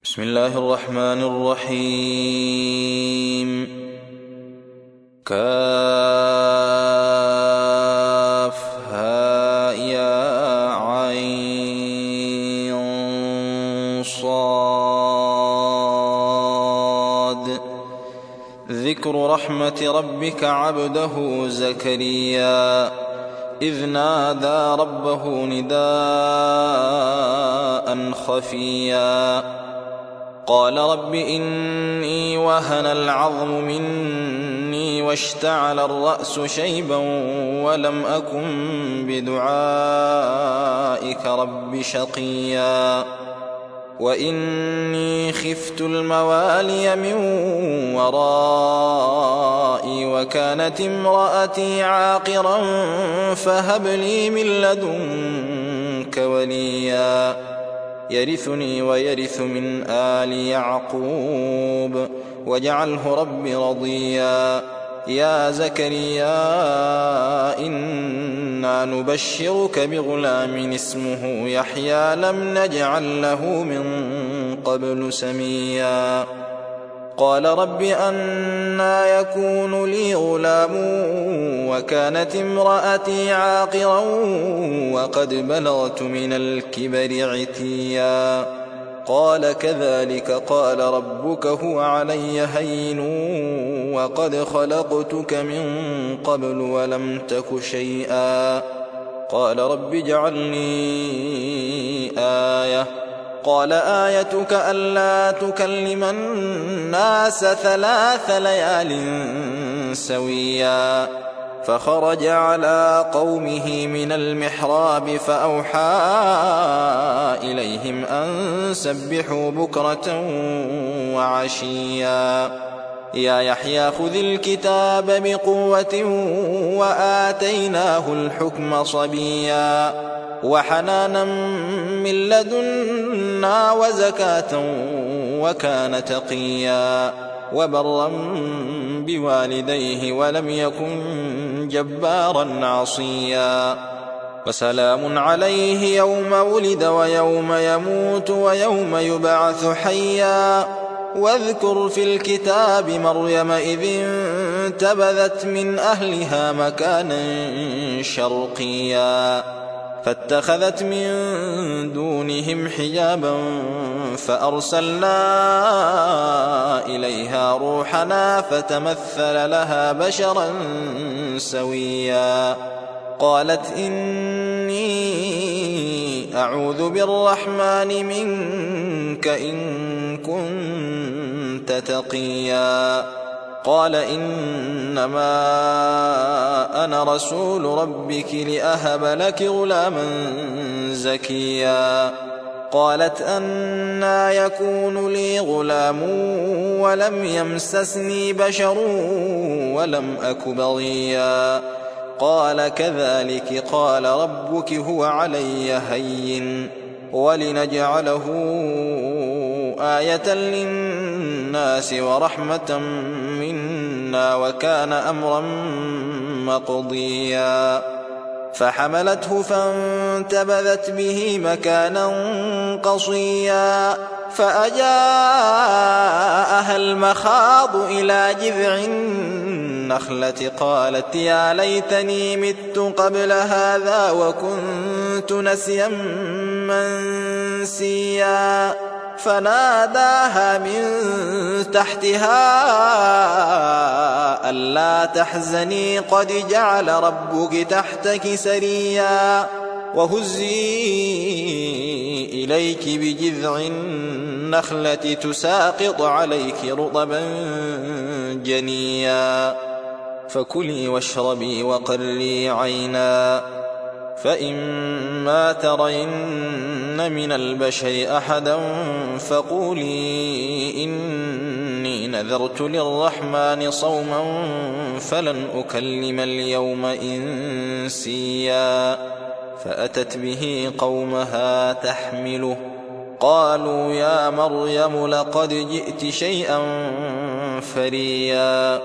بسم الله الرحمن الرحيم. كافها يا عين صاد. ذكر رحمة ربك عبده زكريا إذ نادى ربه نداء خفيا قال رب إني وهن العظم مني واشتعل الرأس شيبا ولم أكن بدعائك رب شقيا وإني خفت الموالي من ورائي وكانت امرأتي عاقرا فهب لي من لدنك وليا يرثني ويرث من آل يعقوب واجعله رب رضيا. يا زكريا إنا نبشرك بغلام اسمه يحيى لم نجعل له من قبل سميا قال رب أنى يكون لي غلام وكانت امرأتي عاقرا وقد بلغت من الكبر عتيا قال كذلك قال ربك هو علي هين وقد خلقتك من قبل ولم تك شيئا قال رب اجعل لي آية قال آيتك ألا تكلم الناس 3 ليال سويا فخرج على قومه من المحراب فأوحى إليهم أن سبحوا بكرة وعشيا يا يحيى خذ الكتاب بقوة وآتيناه الحكم صبيا وحنانا من لدنا وزكاة وكان تقيا وبرا بوالديه ولم يكن جبارا عصيا وسلام عليه يوم ولد ويوم يموت ويوم يبعث حيا واذكر في الكتاب مريم إذ انتبذت من أهلها مكانا شرقيا فاتخذت من دونهم حجابا فأرسلنا إليها روحنا فتمثل لها بشرا سويا قالت إني أعوذ بالرحمن منك إن كنت تقيا قال إنما أنا رسول ربك لأهب لك غلاما زكيا قالت أنى يكون لي غلام ولم يمسسني بشر ولم أك بغيا قال كذلك قال ربك هو علي هين ولنجعله آية للناس ورحمة منا وكان أمرا مقضيا فحملته فانتبذت به مكانا قصيا فأجاءها المخاض إلى جذع النخلة قالت يا ليتني مت قبل هذا وكنت نسيا منسيا فناداها من تحتها ألا تحزني قد جعل ربك تحتك سريا وهزي إليك بجذع النخلة تساقط عليك رطبا جنيا فكلي واشربي وقري عينا فإما ترين من البشر أحدا فقولي إني نذرت للرحمن صوما فلن أكلم اليوم إنسيا فأتت به قومها تحمله قالوا يا مريم لقد جئت شيئا فريا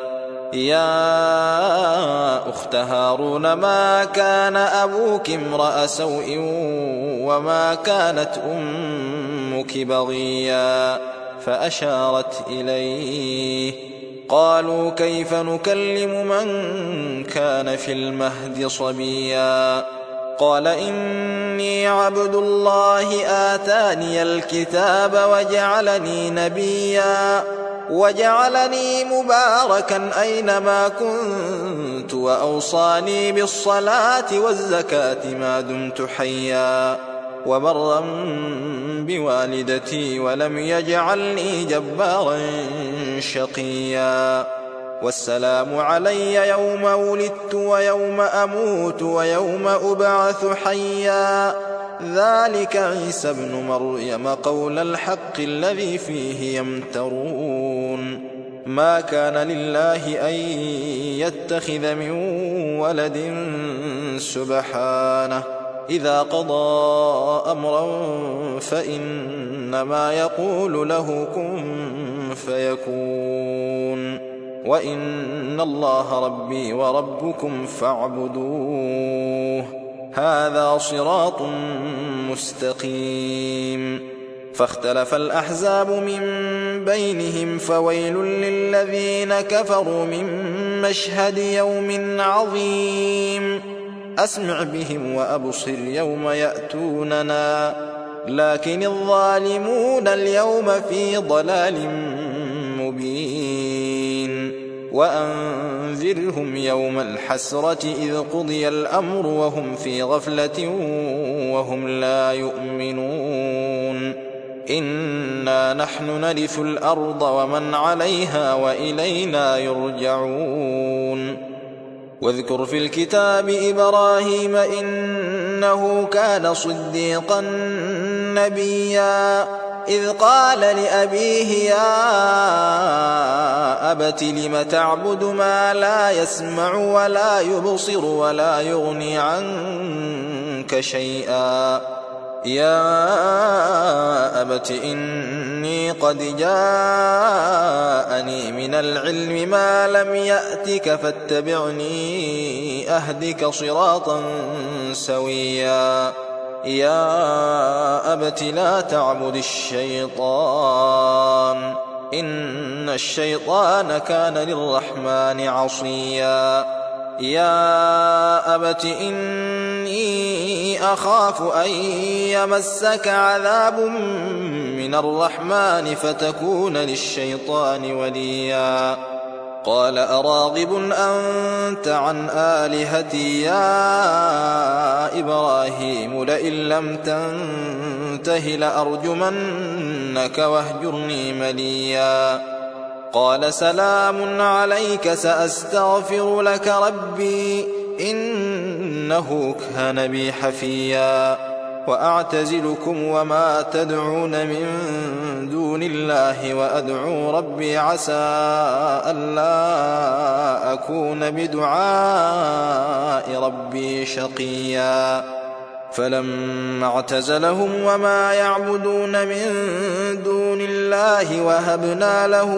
يا أخت هارون ما كان أبوك امرأ سوء وما كانت أمك أمك بغيا فأشارت إليه. قالوا كيف نكلم من كان في المهد صبيا. قال إني عبد الله آتاني الكتاب وجعلني نبيا وجعلني مباركا أينما كنت وأوصاني بالصلاة والزكاة ما دمت حيا وبرا بوالدتي ولم يجعلني جبارا شقيا. والسلام علي يوم ولدت ويوم أموت ويوم أبعث حيا. ذلك عيسى ابن مريم قول الحق الذي فيه يمترون. ما كان لله أن يتخذ من ولد سبحانه إذا قضى أمرا فإنما يقول له كن فيكون. وإن الله ربي وربكم فاعبدوه هذا صراط مستقيم. فاختلف الأحزاب من بينهم فويل للذين كفروا من مشهد يوم عظيم. أسمع بهم وأبصر يوم يأتوننا لكن الظالمون اليوم في ضلال مبين. وأنذرهم يوم الحسرة إذ قضي الأمر وهم في غفلة وهم لا يؤمنون. إنا نحن نرث الأرض ومن عليها وإلينا يرجعون. واذكر في الكتاب إبراهيم إنه كان صديقا نبيا إذ قال لأبيه يا أبت لم تعبد ما لا يسمع ولا يبصر ولا يغني عنك شيئا. يا أبت إني قد جاءني من العلم ما لم يأتك فاتبعني أهدك صراطا سويا. يا أبت لا تعبد الشيطان إن الشيطان كان للرحمن عصيا. يا أبت إني أخاف أن يمسك عذاب من الرحمن فتكون للشيطان وليا. قال أراغب أنت عن آلهتي يا إبراهيم لئن لم تنته لأرجمنك واهجرني مليا. قال سلام عليك سأستغفر لك ربي إنه كان بي حفيا. وأعتزلكم وما تدعون من دون الله وأدعو ربي عسى ألا أكون بدعاء ربي شقيا. فلما اعتزلهم وما يعبدون من دون الله وهبنا له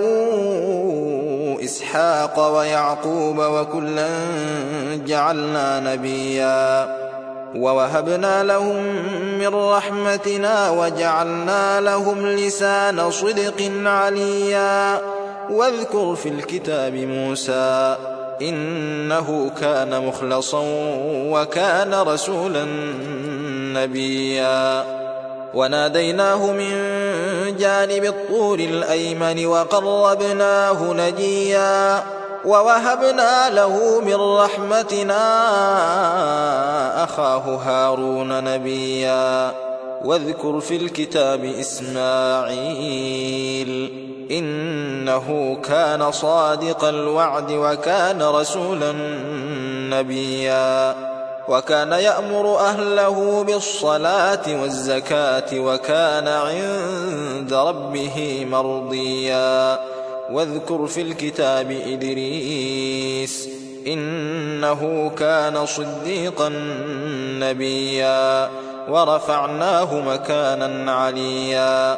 إسحاق ويعقوب وكلا جعلنا نبيا. ووهبنا لهم من رحمتنا وجعلنا لهم لسان صدق عليا. واذكر في الكتاب موسى إنه كان مخلصا وكان رسولا نبيا. وناديناه من جانب الطور الأيمن وقربناه نجيا. ووهبنا له من رحمتنا أخاه هارون نبيا. واذكر في الكتاب إسماعيل إنه كان صادق الوعد وكان رسولا نبيا. وكان يأمر أهله بالصلاة والزكاة وكان عند ربه مرضيا. واذكر في الكتاب إدريس إنه كان صديقا نبيا. ورفعناه مكانا عليا.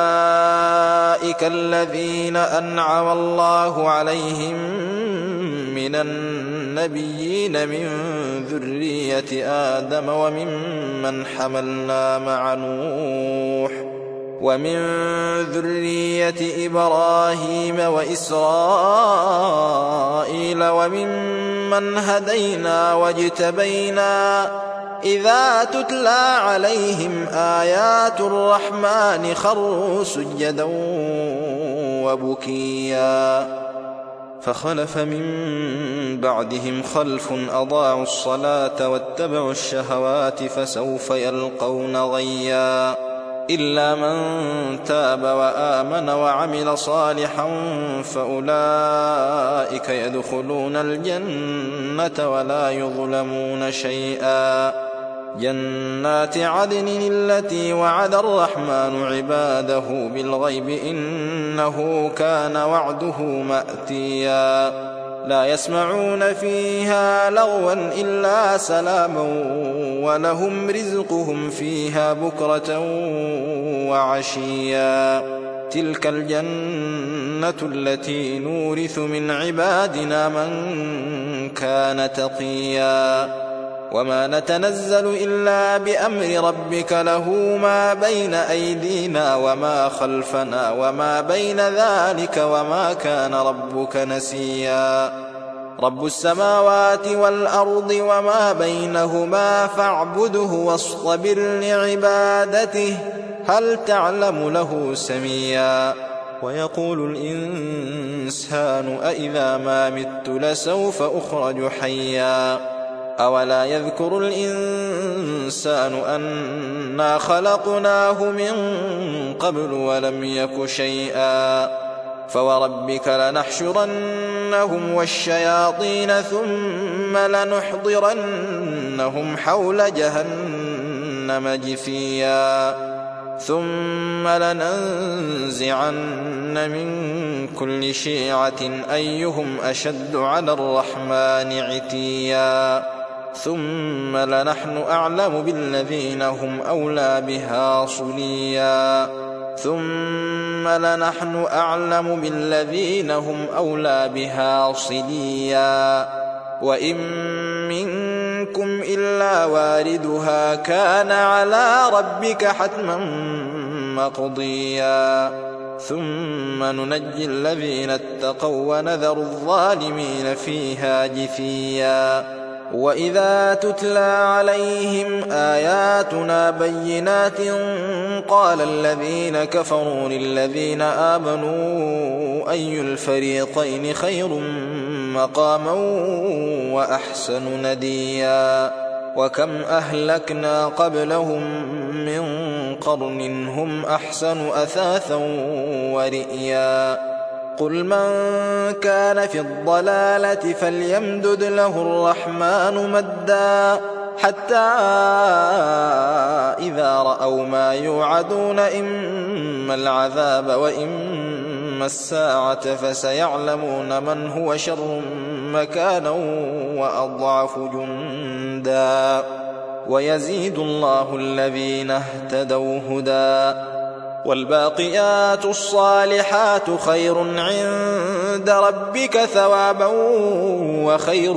أولئك الذين أنعم الله عليهم من النبيين من ذرية آدم وممن حملنا مع نوح ومن ذرية إبراهيم وإسرائيل وممن هدينا واجتبينا إذا تتلى عليهم آيات الرحمن خروا سجدا وبكيا فخلف من بعدهم خلف أضاعوا الصلاة واتبعوا الشهوات فسوف يلقون غيا إلا من تاب وآمن وعمل صالحا فأولئك يدخلون الجنة ولا يظلمون شيئا جنات عدن التي وعد الرحمن عباده بالغيب إنه كان وعده مأتيا لا يسمعون فيها لغوا إلا سلاما ولهم رزقهم فيها بكرة وعشيا تلك الجنة التي نورث من عبادنا من كان تقيا وما نتنزل إلا بأمر ربك له ما بين أيدينا وما خلفنا وما بين ذلك وما كان ربك نسيا رب السماوات والأرض وما بينهما فاعبده واصطبر لعبادته هل تعلم له سميا ويقول الإنسان أإذا ما مت لسوف أخرج حيا أولا يذكر الإنسان أنا خلقناه من قبل ولم يك شيئا فوربك لنحشرنهم والشياطين ثم لنحضرنهم حول جهنم جثيا ثم لننزعن من كل شيعة أيهم أشد على الرحمن عتيا ثم لنحن أعلم بالذين هم أولى بها صليا ثم لنحن أعلم بالذين هم أولى بها صليا وإن منكم إلا واردها كان على ربك حتما مقضيا ثم ننجي الذين اتقوا ونذر الظالمين فيها جثيا وإذا تتلى عليهم آياتنا بينات قال الذين كفروا للذين آمنوا أي الفريقين خير مقاما وأحسن نديا وكم أهلكنا قبلهم من قرن هم أحسن أثاثا ورئيا قل من كان في الضلالة فليمدد له الرحمن مدا حتى إذا رأوا ما يوعدون إما العذاب وإما الساعة فسيعلمون من هو شر مكانا وأضعف جندا ويزيد الله الذين اهتدوا هدى والباقيات الصالحات خير عند ربك ثوابا وخير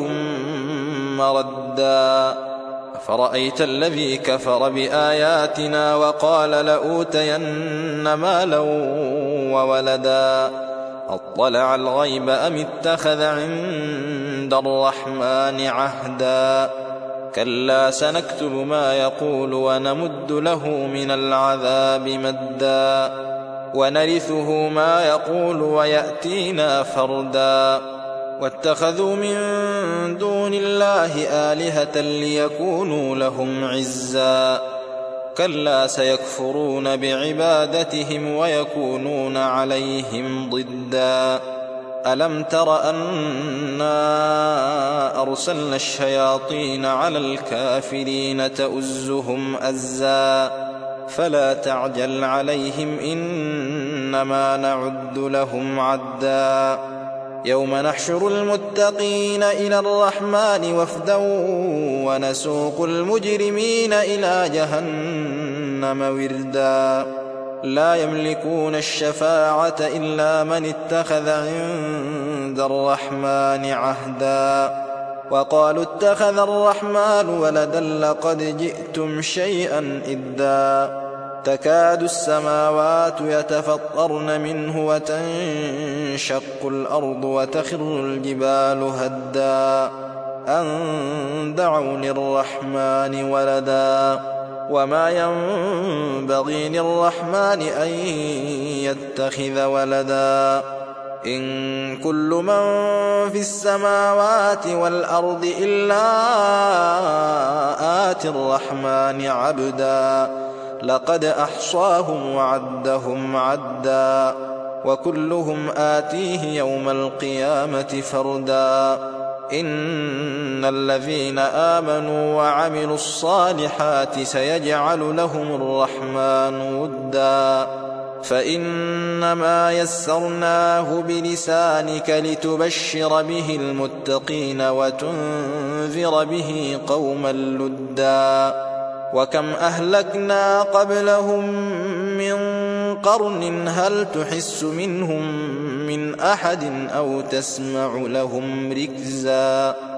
مردا أفرأيت الذي كفر بآياتنا وقال لأوتين مالا وولدا أطلع الغيب أم اتخذ عند الرحمن عهدا كلا سنكتب ما يقول ونمد له من العذاب مدا ونرثه ما يقول ويأتينا فردا واتخذوا من دون الله آلهة ليكونوا لهم عزا كلا سيكفرون بعبادتهم ويكونون عليهم ضدا ألم تر أنا أرسلنا الشياطين على الكافرين تؤزهم أزا فلا تعجل عليهم إنما نعد لهم عدا يوم نحشر المتقين إلى الرحمن وفدا ونسوق المجرمين إلى جهنم وردا لا يملكون الشفاعة إلا من اتخذ عند الرحمن عهدا وقالوا اتخذ الرحمن ولدا لقد جئتم شيئا إدا تكاد السماوات يتفطرن منه وتنشق الأرض وتخر الجبال هدا أن دعوا للرحمن ولدا وما ينبغي للرحمن أن يتخذ ولدا إن كل من في السماوات والأرض إلا آتي الرحمن عبدا لقد أحصاهم وعدهم عدا وكلهم آتيه يوم القيامة فردا إن الذين آمنوا وعملوا الصالحات سيجعل لهم الرحمن ودا فإنما يسرناه بلسانك لتبشر به المتقين وتنذر به قوما لدا وكم أهلكنا قبلهم من قرن هل تحس منهم من أحد أو تسمع لهم ركزا